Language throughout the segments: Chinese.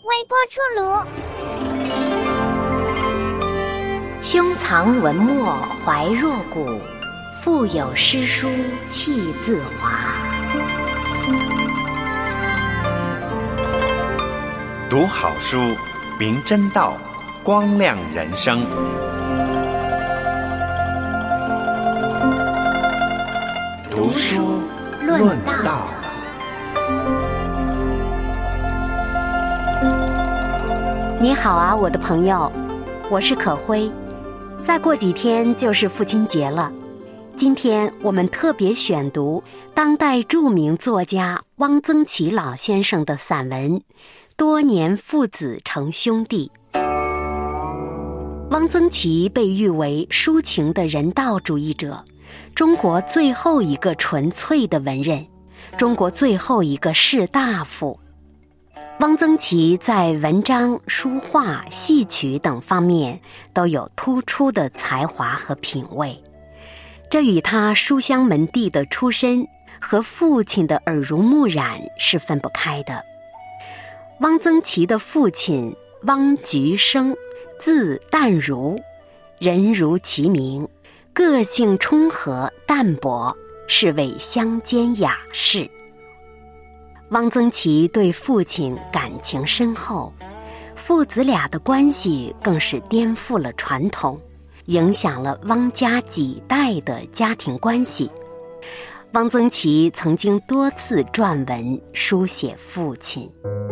微波出炉。 胸藏文墨怀若谷，腹有诗书气自华。 读好书，明真道，光亮人生。读书论道。 你好啊，我的朋友，我是可辉。再过几天就是父亲节了，今天我们特别选读当代著名作家汪曾祺老先生的散文《多年父子成兄弟》。汪曾祺被誉为抒情的人道主义者，中国最后一个纯粹的文人，中国最后一个士大夫。汪曾祺在文章、书画、戏曲等方面都有突出的才华和品味，这与他书香门第的出身和父亲的耳濡目染是分不开的。汪曾祺的父亲汪菊生，字淡如，人如其名，个性冲和淡泊，是位乡间雅士。汪曾祺对父亲感情深厚，父子俩的关系更是颠覆了传统，影响了汪家几代的家庭关系。汪曾祺曾经多次撰文书写父亲。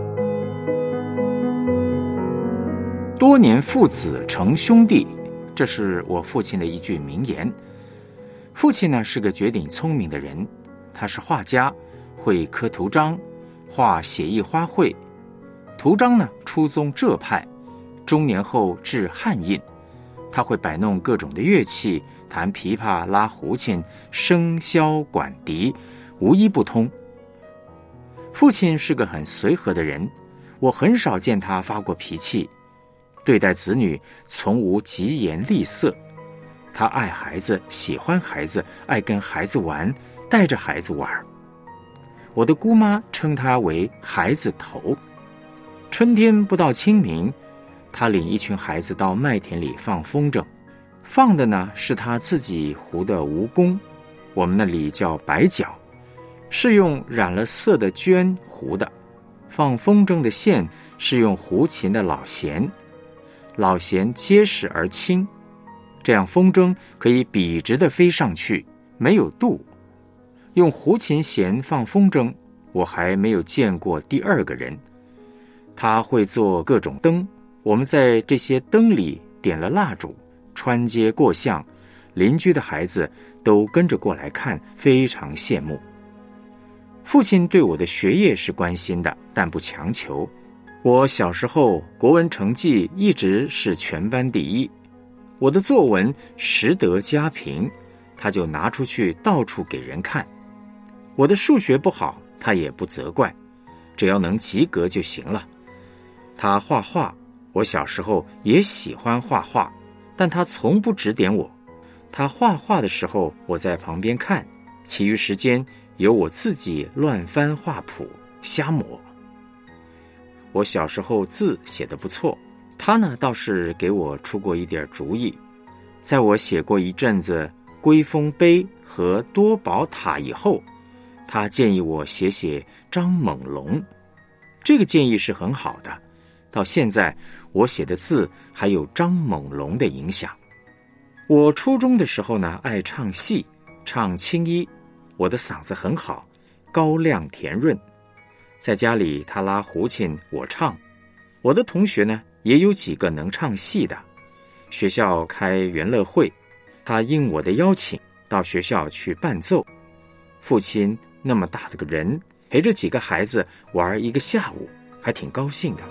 多年父子成兄弟，这是我父亲的一句名言。父亲呢是个绝顶聪明的人，他是画家，会刻图章，画写意花卉。图章呢出宗浙派，中年后至汉印。他会摆弄各种的乐器，弹琵琶、拉胡琴、笙箫、管笛，无一不通。父亲是个很随和的人，我很少见他发过脾气，对待子女从无疾言厉色。他爱孩子，喜欢孩子，爱跟孩子玩，带着孩子玩。我的姑妈称他为孩子头。春天不到清明，他领一群孩子到麦田里放风筝，放的呢是他自己糊的蜈蚣，我们那里叫白角，是用染了色的绢糊的。放风筝的线是用胡琴的老弦，老弦结实而轻，这样风筝可以笔直地飞上去，没有度。用胡琴弦放风筝，我还没有见过第二个人。他会做各种灯，我们在这些灯里点了蜡烛，穿街过巷，邻居的孩子都跟着过来看，非常羡慕。父亲对我的学业是关心的，但不强求。我小时候国文成绩一直是全班第一，我的作文实得佳评，他就拿出去到处给人看。我的数学不好，他也不责怪，只要能及格就行了。他画画，我小时候也喜欢画画，但他从不指点我。他画画的时候，我在旁边看，其余时间由我自己乱翻画谱，瞎抹。我小时候字写得不错，他呢倒是给我出过一点主意。在我写过一阵子龟峰碑和多宝塔以后，他建议我写写张猛龙。这个建议是很好的，到现在我写的字还有张猛龙的影响。我初中的时候呢，爱唱戏，唱青衣，我的嗓子很好，高亮甜润。在家里他拉胡琴，我唱。我的同学呢也有几个能唱戏的，学校开园乐会，他应我的邀请到学校去伴奏。父亲那么大的个人，陪着几个孩子玩一个下午，还挺高兴的。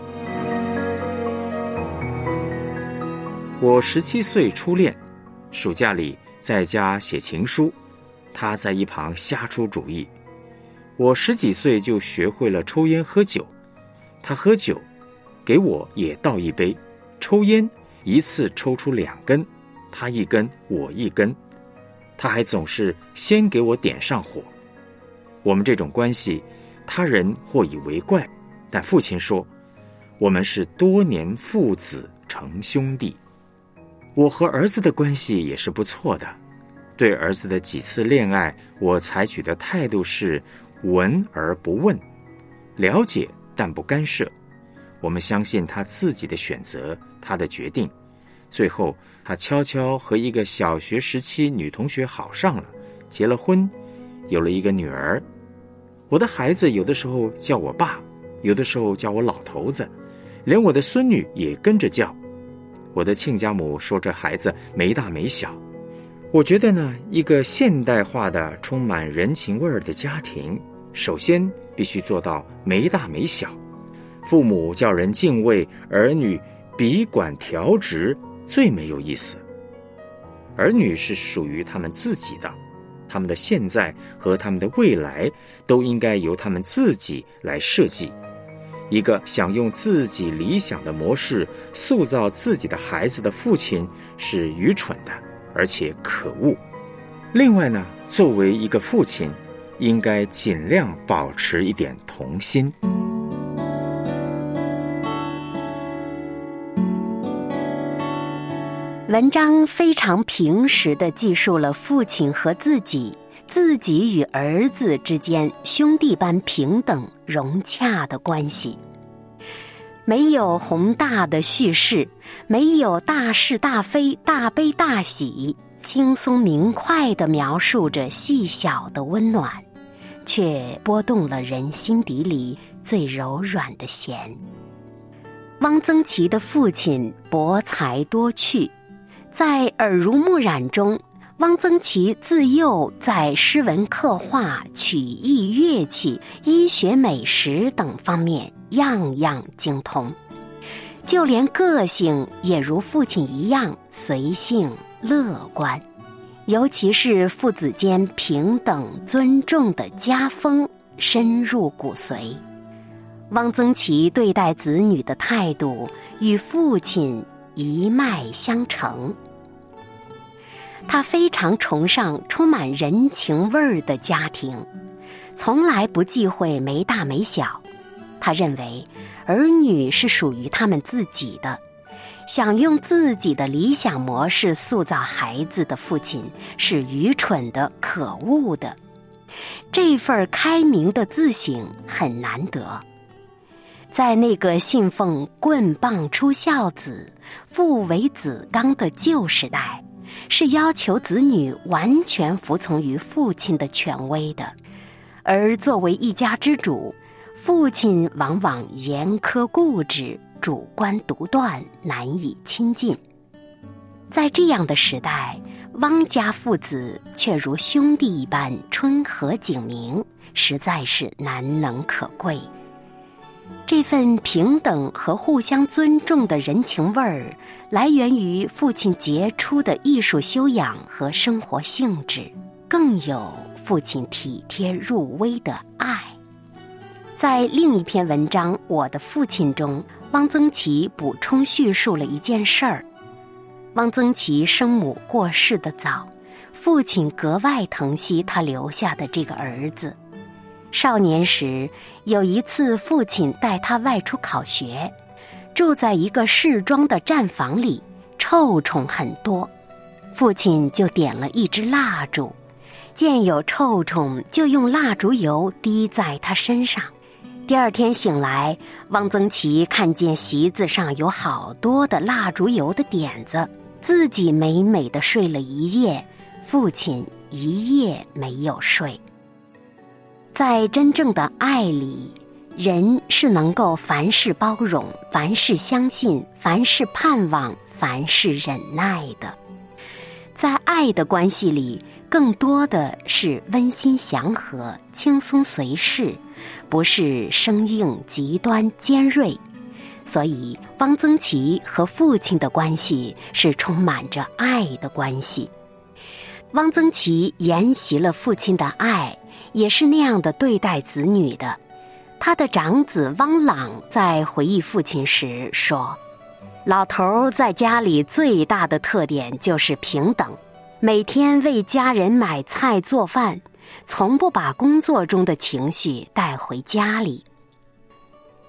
我17岁初恋，暑假里在家写情书，他在一旁瞎出主意。我10几岁就学会了抽烟喝酒，他喝酒，给我也倒一杯，抽烟一次抽出2根，他1根，我1根，他还总是先给我点上火。我们这种关系，他人或以为怪，但父亲说， 我们是多年父子成兄弟。我和儿子的关系也是不错的，对儿子的几次恋爱，我采取的态度是闻而不问，了解但不干涉。我们相信他自己的选择，他的决定。最后他悄悄和一个小学时期女同学好上了，结了婚，有了一个女儿。我的孩子有的时候叫我爸，有的时候叫我老头子，连我的孙女也跟着叫。我的亲家母说这孩子没大没小。我觉得呢，一个现代化的充满人情味儿的家庭，首先必须做到没大没小。父母叫人敬畏，儿女笔管调直，最没有意思。儿女是属于他们自己的，他们的现在和他们的未来都应该由他们自己来设计。一个想用自己理想的模式塑造自己的孩子的父亲是愚蠢的，而且可恶。另外呢，作为一个父亲，应该尽量保持一点童心。 文章非常平实地记述了父亲和自己与儿子之间兄弟般平等融洽的关系。没有宏大的叙事，没有大是大非、大悲大喜，轻松明快地描述着细小的温暖，却拨动了人心底里最柔软的弦。汪曾祺的父亲博才多趣，在耳濡目染中，汪曾祺自幼在诗文刻画、曲艺乐器、医学美食等方面样样精通，就连个性也如父亲一样随性乐观，尤其是父子间平等尊重的家风深入骨髓。汪曾祺对待子女的态度与父亲一脉相承。他非常崇尚充满人情味儿的家庭，从来不忌讳没大没小。他认为儿女是属于他们自己的，想用自己的理想模式塑造孩子的父亲是愚蠢的、可恶的。这份开明的自省很难得。在那个信奉棍棒出孝子、父为子纲的旧时代，是要求子女完全服从于父亲的权威的，而作为一家之主，父亲往往严苛固执、主观独断，难以亲近。在这样的时代，汪家父子却如兄弟一般春和景明，实在是难能可贵。这份平等和互相尊重的人情味儿，来源于父亲杰出的艺术修养和生活性质，更有父亲体贴入微的爱。在另一篇文章《我的父亲》中，汪曾祺补充叙述了一件事儿。汪曾祺生母过世的早，父亲格外疼惜他留下的这个儿子。少年时，有一次父亲带他外出考学，住在一个市庄的站房里，臭虫很多。父亲就点了一支蜡烛，见有臭虫就用蜡烛油滴在他身上。第二天醒来，汪曾祺看见席子上有好多的蜡烛油的点子，自己美美地睡了一夜，父亲一夜没有睡。在真正的爱里，人是能够凡事包容、凡事相信、凡事盼望、凡事忍耐的。在爱的关系里，更多的是温馨祥和、轻松随事，不是生硬、极端、尖锐。所以汪曾祺和父亲的关系是充满着爱的关系。汪曾祺沿袭了父亲的爱，也是那样的对待子女的。他的长子汪朗在回忆父亲时说，老头在家里最大的特点就是平等，每天为家人买菜做饭，从不把工作中的情绪带回家里。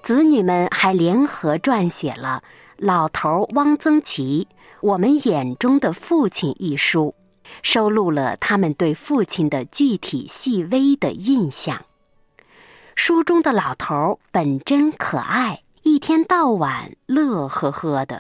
子女们还联合撰写了《老头汪曾祺我们眼中的父亲》一书，收录了他们对父亲的具体细微的印象。书中的老头本真可爱，一天到晚乐呵呵的。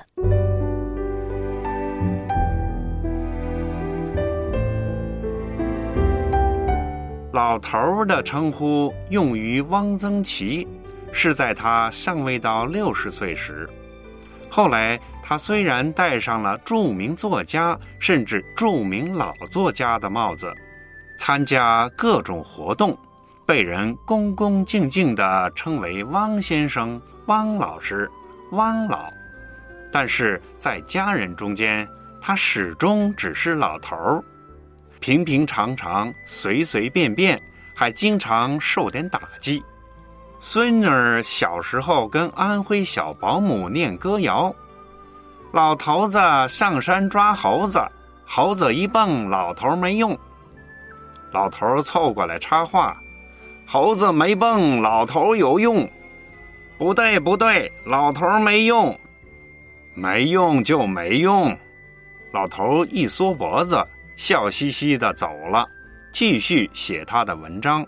老头的称呼用于汪曾祺，是在他尚未到60岁时。后来他虽然戴上了著名作家甚至著名老作家的帽子，参加各种活动，被人恭恭敬敬地称为汪先生、汪老师、汪老，但是在家人中间，他始终只是老头儿，平平常常、随随便便，还经常受点打击。孙女小时候跟安徽小保姆念歌谣，老头子上山抓猴子，猴子一蹦，老头没用。老头凑过来插话，猴子没蹦，老头有用。不对不对，老头没用。没用就没用。老头一缩脖子，笑嘻嘻地走了，继续写他的文章。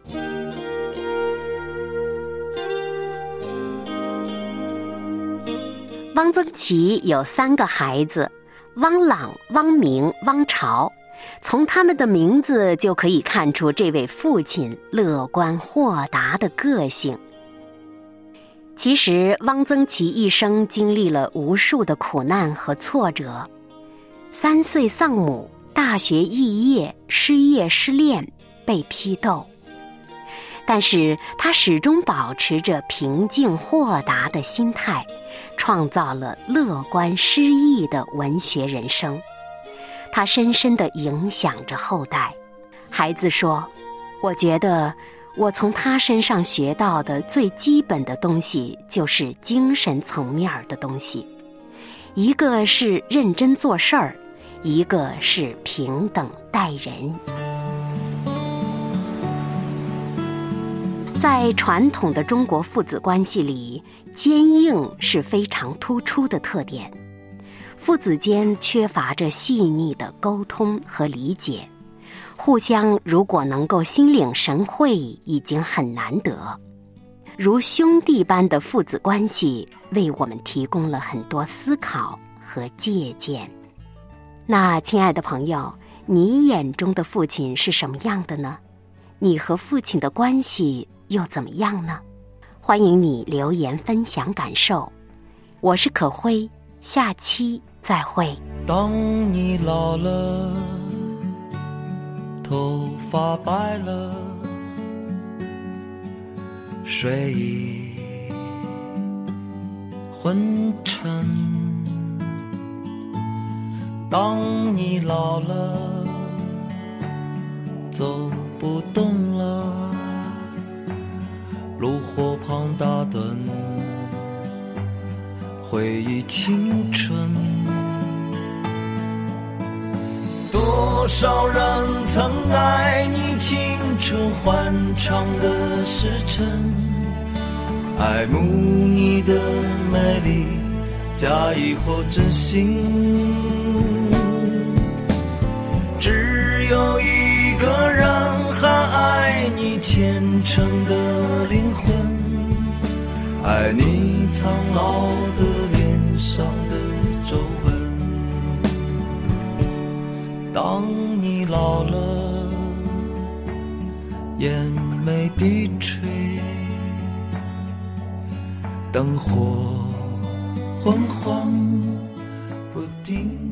汪曾祺有3个孩子，汪朗、汪明、汪潮。从他们的名字就可以看出这位父亲乐观豁达的个性。其实汪曾祺一生经历了无数的苦难和挫折，3岁丧母，大学肄业，失业失恋，被批斗。但是他始终保持着平静豁达的心态，创造了乐观诗意的文学人生。他深深地影响着后代。孩子说，我觉得我从他身上学到的最基本的东西就是精神层面的东西，一个是认真做事儿，一个是平等待人。在传统的中国父子关系里，坚硬是非常突出的特点。父子间缺乏着细腻的沟通和理解，互相如果能够心领神会已经很难得。如兄弟般的父子关系为我们提供了很多思考和借鉴。那亲爱的朋友，你眼中的父亲是什么样的呢？你和父亲的关系又怎么样呢？欢迎你留言分享感受。我是可辉，下期再会。 当你老了，头发白了，睡意昏沉。当你老了，走不动了，炉火旁打盹，回忆青春。多少人曾爱你青春欢畅的时辰，爱慕你的美丽，假意或真心。只有一个人还爱你虔诚的灵魂，爱你苍老的脸上的皱纹。当你老了，眼眉低垂，灯火昏黄不定。